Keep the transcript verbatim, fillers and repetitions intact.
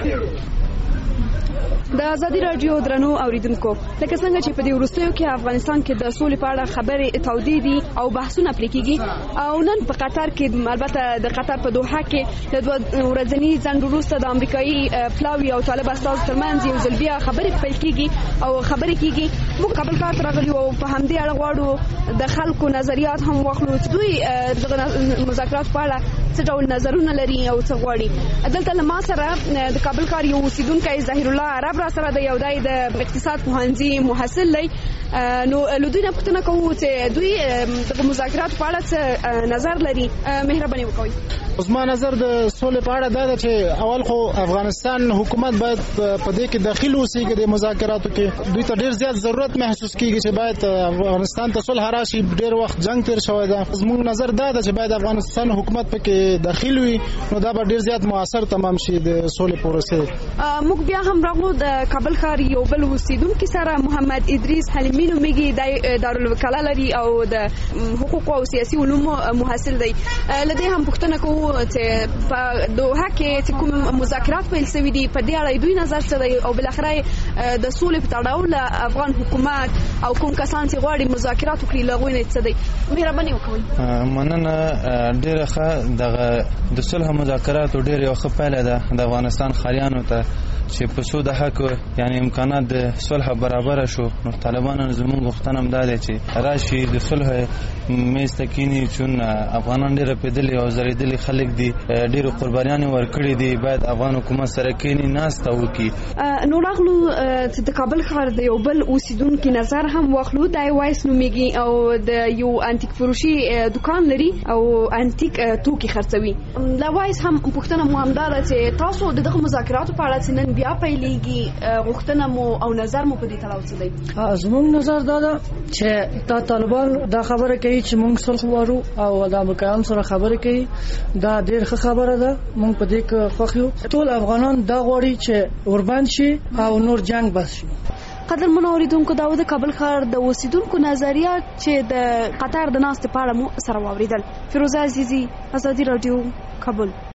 د ازادي رادیو درنو اوریدونکو، لکه څنګه چې په دې وروستیو کې افغانستان کې د سولې په اړه خبرې تودې دي او بحثونه پرې کېږي، او نن په قطر کې البته د قطر په دوحه کې د دوه ورځني ځنډ وروسته د امریکایي پلاوي او طالب استازو ترمنځ یو ځل بیا خبرې پیل کېږي او خبرې کېږي. موږ کابل ښار ته راغلي او په همدې اړه غواړو د خلکو نظریات هم واخلو چې دوی دغه مذاکرات په اړه څه ډول نظرونه لري او څه غواړي. دلته له ما سره د کابل ښار یو اوسیدونکی ظهیر الله عرب را سره د یو دای د اقتصاد پوهنځي محصل دی. نو له دوی نه پوښتنه کوو چې دوی د مذاکراتو په اړه څه نظر لري. مهرباني وکړئ. زما نظر د سولې په اړه دا ده چې اول خو افغانستان حکومت باید په دې کې داخل اوسېږي د مذاکراتو کې. دوی ته ډېر زیات ضرورت محسوس کېږي چې باید افغانستان ته صلح راشي. ډېر وخت جنگ تیر شوی ده. زموږ نظر دا ده چې باید افغانستان حکومت پکې داخل وي، نو دا به ډېر زیات مؤثر تمام شي د سولې پروسې. موږ بیا هم راغلو د کابل ښار یو بل اوسیدونکي سره، محمد ادریس حلیمي نومیږي، د دارالوکاله لري او د حقوقو او سیاسي علومو محصل دی. له دې هم پوښتنه کوو چې په دوحه کې چې کوم مذاکرات پیل شوي دي په دې اړه دوی نظر څه دی، او بالاخره د سولې په تړاو له افغان حکومت او کوم کسان چې غواړي مذاکرات وکړي له هغوی نه څه دی. مهرباني وکړئ. مننه. ډېره ښه دغه د صلح مذاکراتو ډېر یو ښه پایله ده د افغانستان ښاریانو ته چې په څو دهه کې یعنې امکانات د صلح برابره شو. نو طالبانو زموږ غوښتنه هم دا دی چې راشي د صلح میز ته کښېني، چون افغانان ډېر رپېدلي او زړېدلي خلک دي، ډېرو قربانیانې ورکړي دي. باید افغان حکومت سره کښېني، ناسته وکړي. نو راغلو چې د کابل ښار د یو بل اوسیدونکي نظر هم واخلو. دی وایس نومیږي او د یو انتیک فروشي دکان لري او انتیک توکي خرڅوي. لا وایس هم پوښتنه مو همدا ده چې تاسو د دغه مذاکراتو په اړه چې نن بیا پیلېږي غوښتنه مو او نظر مو په دې تړاو څه دی؟ زموږ نظر دا ده چې دا طالبان دا خبره کوي چې موږ صلح غواړو او د امریکایانو سره خبرې کوي. دا ډېر ښه خبره ده. موږ په دې کې خوښ یو. ټول افغانان دا غواړي چې وربند شي او نور جنگ بس شي. قدرمنو اوریدونکو، دا و د کابل ښار د اوسیدونکو نظریات چې د قطر د ناستې په اړه مو سره واوریدل. فیروزه عزیزي، ازادي رادیو، کابل.